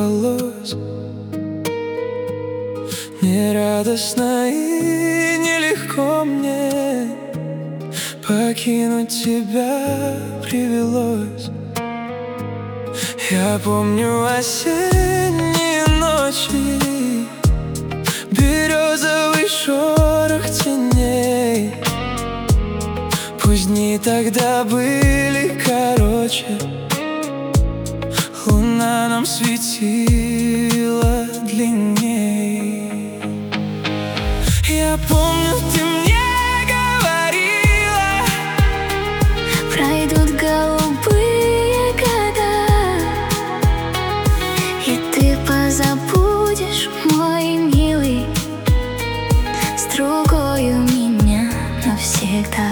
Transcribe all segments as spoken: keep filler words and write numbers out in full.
удалось. Не радостно и нелегко мне покинуть тебя привелось. Я помню осенние ночи, березовый шорох теней. Пусть дни тогда были короче, луна нам светила длинней. Я помню, ты мне говорила, пройдут голубые года, и ты позабудешь, мой милый, с другою меня навсегда.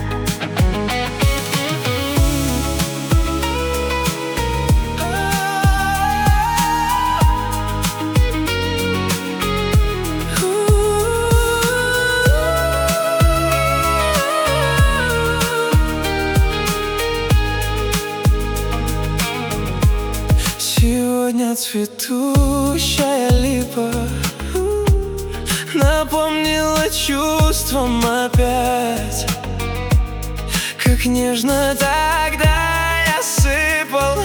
Сегодня цветущая липа напомнила чувством опять, как нежно тогда я сыпал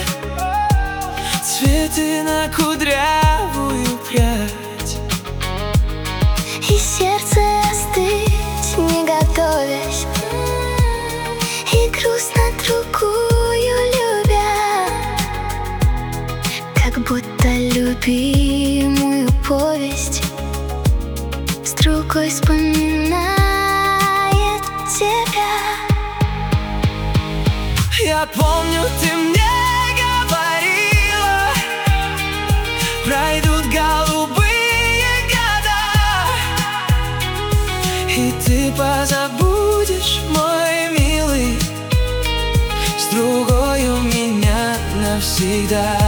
цветы на кудрявую прядь. И сердце остыть не готовясь, и грустно другую любя, как будто любимую повесть с другой вспоминает тебя. Я помню, ты мне говорила, пройдут голубые года, и ты позабудешь, мой милый, с другою меня навсегда.